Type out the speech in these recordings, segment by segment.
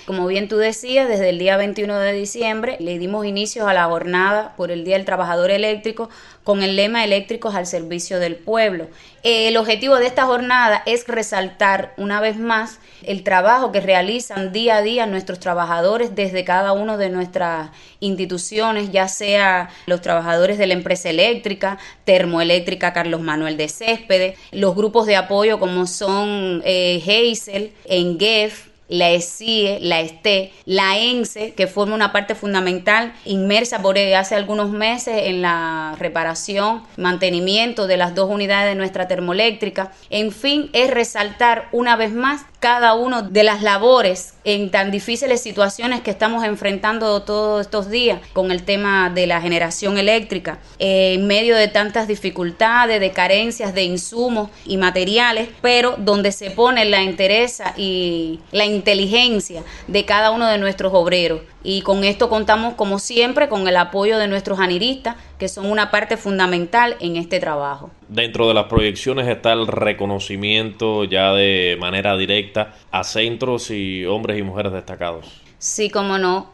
Como bien tú decías, desde el día 21 de diciembre le dimos inicio a la jornada por el Día del Trabajador Eléctrico con el lema Eléctricos al servicio del pueblo. El objetivo de esta jornada es resaltar una vez más el trabajo que realizan día a día nuestros trabajadores desde cada una de nuestras instituciones, ya sea los trabajadores de la empresa eléctrica, Termoeléctrica Carlos Manuel de Céspedes, los grupos de apoyo como son Geisel, ENGEF, la ESIE, la ESTE, la ENSE, que forma una parte fundamental, inmersa por hace algunos meses en la reparación, mantenimiento de las 2 unidades de nuestra termoeléctrica. En fin, es resaltar una vez más cada una de las labores en tan difíciles situaciones que estamos enfrentando todos estos días con el tema de la generación eléctrica, en medio de tantas dificultades, de carencias de insumos y materiales, pero donde se pone la entereza y la inteligencia de cada uno de nuestros obreros. Y con esto contamos, como siempre, con el apoyo de nuestros aniristas, que son una parte fundamental en este trabajo. Dentro de las proyecciones está el reconocimiento ya de manera directa a centros y hombres y mujeres destacados. Sí, cómo no.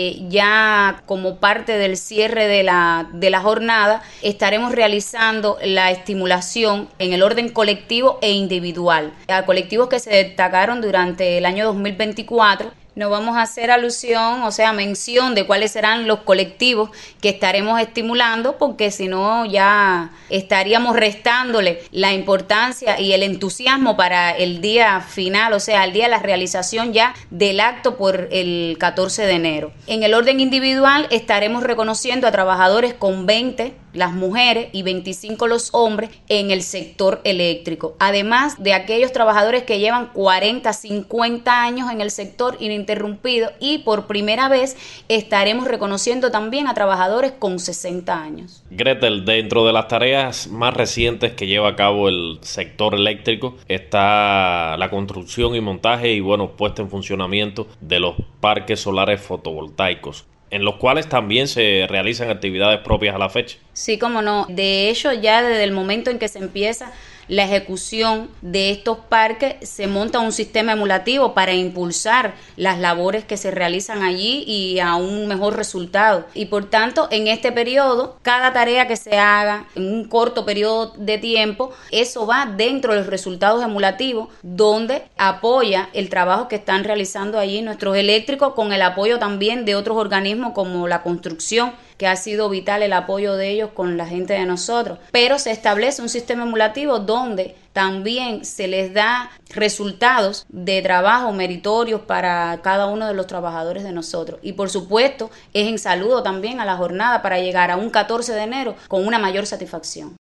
Ya como parte del cierre de la jornada, estaremos realizando la estimulación en el orden colectivo e individual a colectivos que se destacaron durante el año 2024. No vamos a hacer alusión, o sea, mención de cuáles serán los colectivos que estaremos estimulando, porque si no ya estaríamos restándole la importancia y el entusiasmo para el día final, o sea, el día de la realización ya del acto por el 14 de enero. En el orden individual estaremos reconociendo a trabajadores con 20 las mujeres y 25 los hombres en el sector eléctrico, además de aquellos trabajadores que llevan 40, 50 años en el sector ininterrumpido, y por primera vez estaremos reconociendo también a trabajadores con 60 años. Gretel, dentro de las tareas más recientes que lleva a cabo el sector eléctrico está la construcción y montaje y puesta en funcionamiento de los parques solares fotovoltaicos, en los cuales también se realizan actividades propias a la fecha. Sí, cómo no. De hecho, ya desde el momento en que se empieza la ejecución de estos parques, se monta un sistema emulativo para impulsar las labores que se realizan allí y a un mejor resultado. Y por tanto, en este periodo, cada tarea que se haga en un corto periodo de tiempo, eso va dentro de los resultados emulativos, donde apoya el trabajo que están realizando allí nuestros eléctricos, con el apoyo también de otros organismos como la construcción, que ha sido vital el apoyo de ellos con la gente de nosotros. Pero se establece un sistema emulativo donde también se les da resultados de trabajo meritorios para cada uno de los trabajadores de nosotros. Y por supuesto es en saludo también a la jornada para llegar a un 14 de enero con una mayor satisfacción.